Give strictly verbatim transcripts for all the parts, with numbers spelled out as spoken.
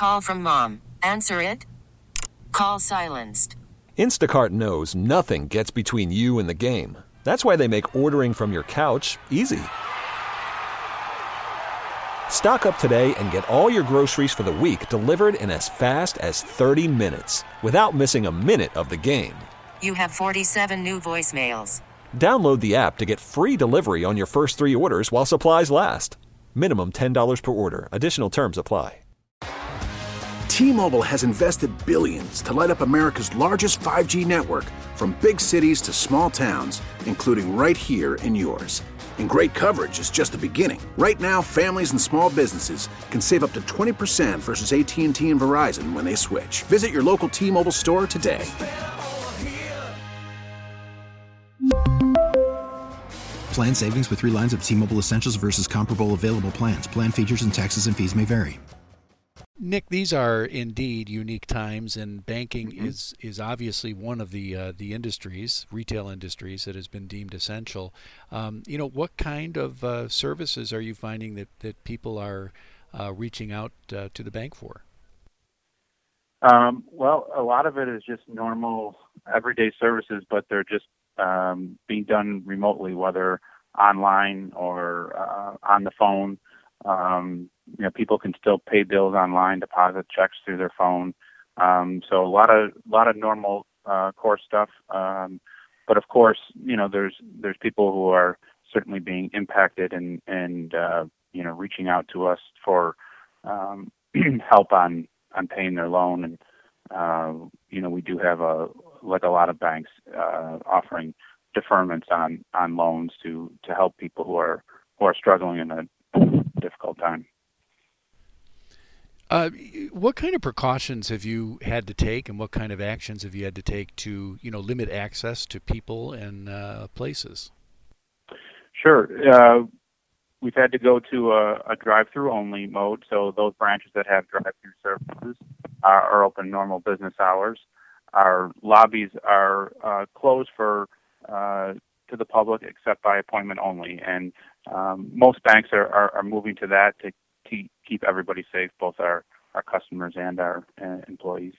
call from mom. Answer it. Call silenced. Instacart knows nothing gets between you and the game. That's why they make ordering from your couch easy. Stock up today and get all your groceries for the week delivered in as fast as thirty minutes without missing a minute of the game. You have forty-seven new voicemails. Download the app to get free delivery on your first three orders while supplies last. Minimum ten dollars per order. Additional terms apply. T-Mobile has invested billions to light up America's largest five G network, from big cities to small towns, including right here in yours. And great coverage is just the beginning. Right now, families and small businesses can save up to twenty percent versus A T and T and Verizon when they switch. Visit your local T-Mobile store today. Plan savings with three lines of T-Mobile Essentials versus comparable available plans. Plan features and taxes and fees may vary. Nick, these are indeed unique times, and banking Mm-hmm. is is obviously one of the uh, the industries, retail industries, that has been deemed essential. Um, you know, what kind of uh, services are you finding that, that people are uh, reaching out uh, to the bank for? Um, well, a lot of it is just normal everyday services, but they're just um, being done remotely, whether online or uh, on the phone. Um, you know, people can still pay bills online, deposit checks through their phone. Um, so a lot of a lot of normal uh, core stuff. Um, but of course, you know, there's there's people who are certainly being impacted and and uh, you know, reaching out to us for um, help on on paying their loan. And uh, you know, we do have a like a lot of banks uh, offering deferments on on loans to to help people who are who are struggling in a difficult time. Uh, what kind of precautions have you had to take, and what kind of actions have you had to take to, you know, limit access to people and uh, places? Sure. Uh, we've had to go to a, a drive-through only mode, so those branches that have drive-through services are, are open normal business hours. Our lobbies are uh, closed for uh, to the public except by appointment only, and um, most banks are, are, are moving to that to keep, keep everybody safe, both our, our customers and our uh, employees.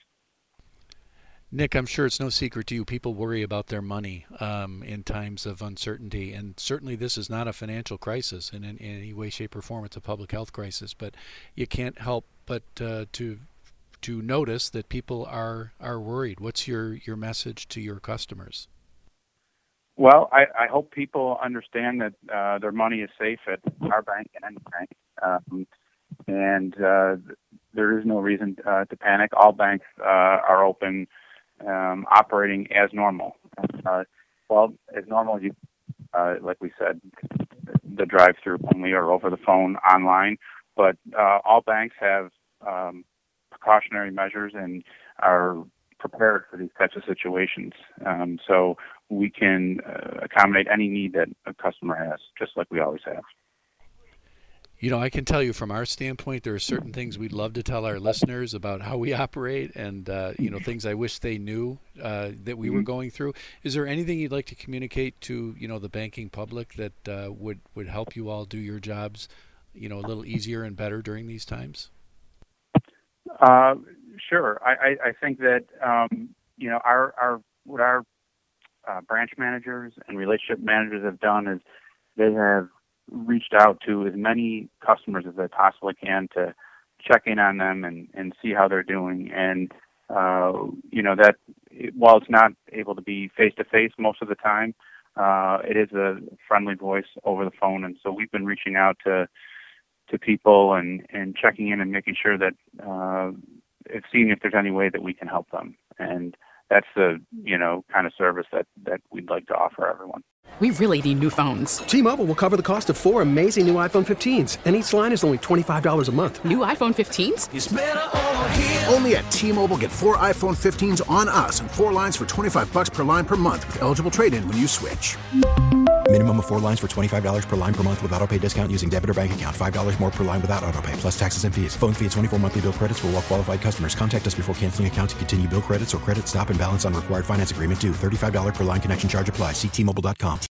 Nick, I'm sure it's no secret to you, people worry about their money um, in times of uncertainty, and certainly this is not a financial crisis in, in, in any way, shape, or form. It's a public health crisis, but you can't help but uh, to to notice that people are, are worried. What's your, your message to your customers? Well, I, I hope people understand that uh, their money is safe at our bank and any bank, um, and uh, there is no reason uh, to panic. All banks uh, are open, um, operating as normal. Uh, well, as normal, you, uh, like we said, the drive-through only or over the phone, online. But uh, all banks have um, precautionary measures and are prepared for these types of situations. Um, so we can uh, accommodate any need that a customer has, just like we always have. You know, I can tell you from our standpoint, there are certain things we'd love to tell our listeners about how we operate, and, uh, you know, things I wish they knew uh, that we were going through. Is there anything you'd like to communicate to, you know, the banking public that uh, would, would help you all do your jobs, you know, a little easier and better during these times? Uh, sure. I, I, I think that, um, you know, our, our what our uh, branch managers and relationship managers have done is they have reached out to as many customers as they possibly can to check in on them and, and see how they're doing. And, uh, you know, that while it's not able to be face-to-face most of the time, uh, it is a friendly voice over the phone. And so we've been reaching out to to people and, and checking in and making sure that, uh, if, seeing if there's any way that we can help them. And that's the, you know, kind of service that, that we'd like to offer everyone. We really need new phones. T-Mobile will cover the cost of four amazing new iPhone fifteens, and each line is only twenty-five dollars a month. New iPhone fifteens? It's better over here. Only at T-Mobile, get four iPhone fifteens on us and four lines for twenty-five bucks per line per month with eligible trade-in when you switch. Minimum of four lines for twenty-five dollars per line per month with autopay discount using debit or bank account. five dollars more per line without autopay, plus taxes and fees. Phone fee at twenty-four monthly bill credits for well-qualified customers. Contact us before canceling account to continue bill credits or credit stop and balance on required finance agreement due. thirty-five dollars per line connection charge applies. See T Mobile dot com.